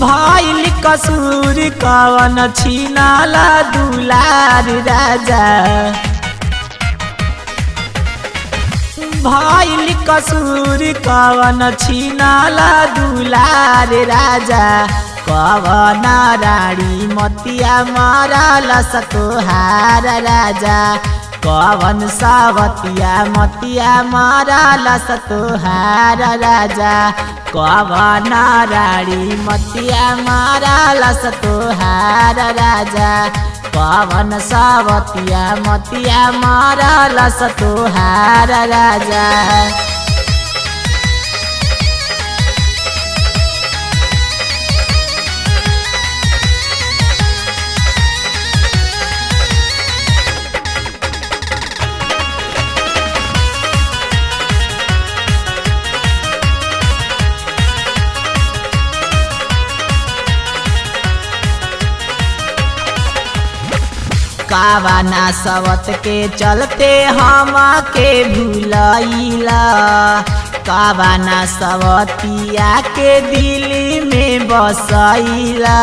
भइल कसूर कवन छिनाला दुलार राजा भइल कसूर कवन छिनाला दुलार राजा कवन रानी मतिया मरल सतोहार राजा कवन सावतिया मतिया मरल सतोहार राजा कवन रानी मतिया मरल सतोहार राजा कवन सावतिया मतिया मरल सतोहार राजा कावाना सवत के चलते हम के भूलैला कावाना सवतिया के दिल में बसैला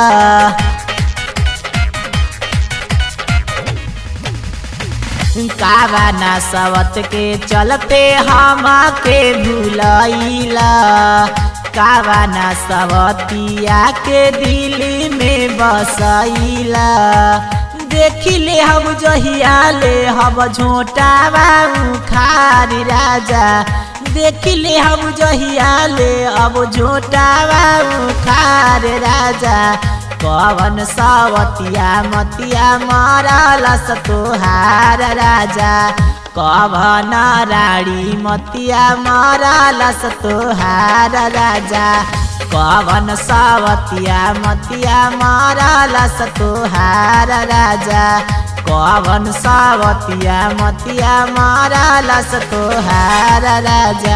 कावाना सवत के चलते हम के भूलैला कावाना सवतिया के दिल में बसैला देखिले हम जहिया ले हम झोटावा उखारी राजा देखिले हम जहिया ले अब झोटावा उखार राजा कवन सावतिया मतिया मरल सतोहार राजा कवन रानी मतिया मरल सतोहार राजा कवन सावतिया मतिया मरल सतोहार राजा कवन सावतिया मतिया मरल सतोहार राजा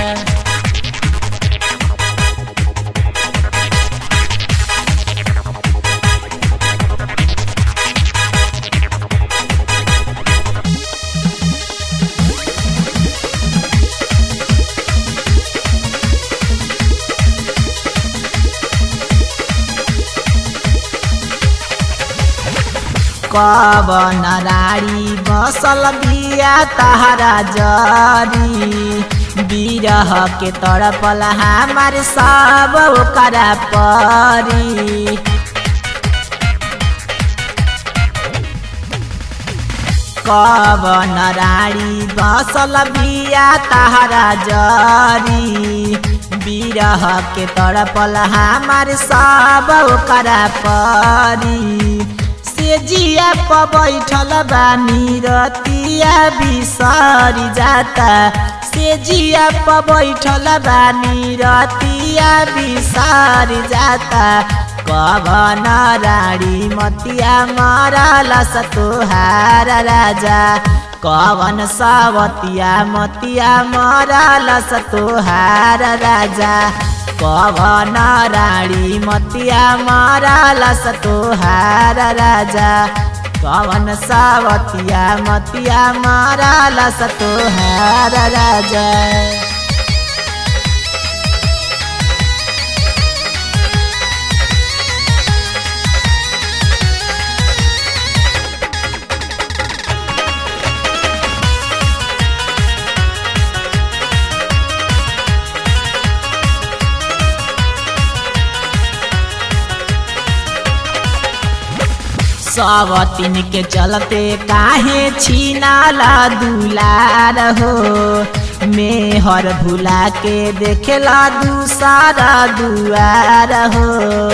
कवन रानी बसल बिया तहरा जरी बिरह के तड़पल हमार सब ओकरा परी कवन रानी बसल बिया तहरा जरी बिरह के तड़पल हमार सब ओकरा परी जिया प बैठल बानी रतिया बिसरी जाता से जिया प बैठल बानी रतिया बिसरी जाता कवन रानी मतिया मरल सतोहार राजा कवन सावतिया मतिया मरल सतोहार राजा कवन रानी मतिया मरल सतोहार राजा कवन सावतिया मतिया मरल सतोहार राजा सावतिन के चलते काहे छीनाला दुलार हो मेहर भुला के देखेला दूसरा दुआर हो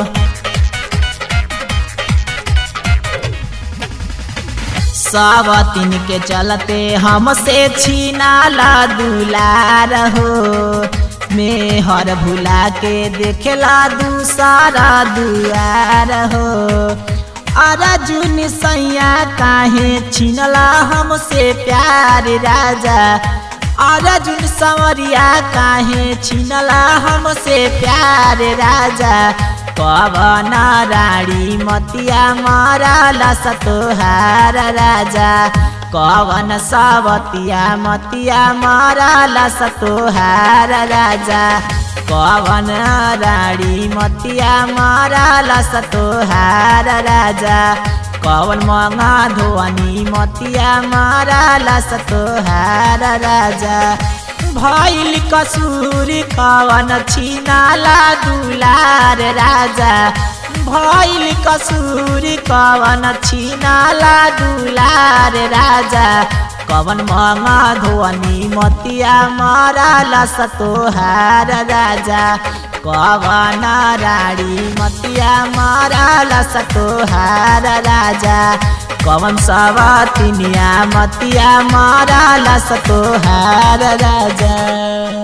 सावतिन के चलते हमसे छीनाला दुलार हो मेहर भुला के देखेला दूसरा दुआर हो अर्जुन सैया काहे छीनला हमसे प्यार राजा अर्जुन संवरिया काहे छीनला हमसे प्यार राजा कवन रानी मतिया मरल सतोहार राजा कवन सावतिया मतिया मरल सतोहार राजा कवन रानी मतिया मारला तोहार राजा कवन मंगा धोनी मतिया मारला तोहार राजा भइल कसूर कवन छिनाला दुलार राजा भइल कसूर कवन छिनाला दुलार राजा कवन मंगा धोनी मतिया मारला तोहार राजा कवन रानी मतिया मारला तोहार राजा कवन सवतिनिया मतिया मारला तोहार राजा।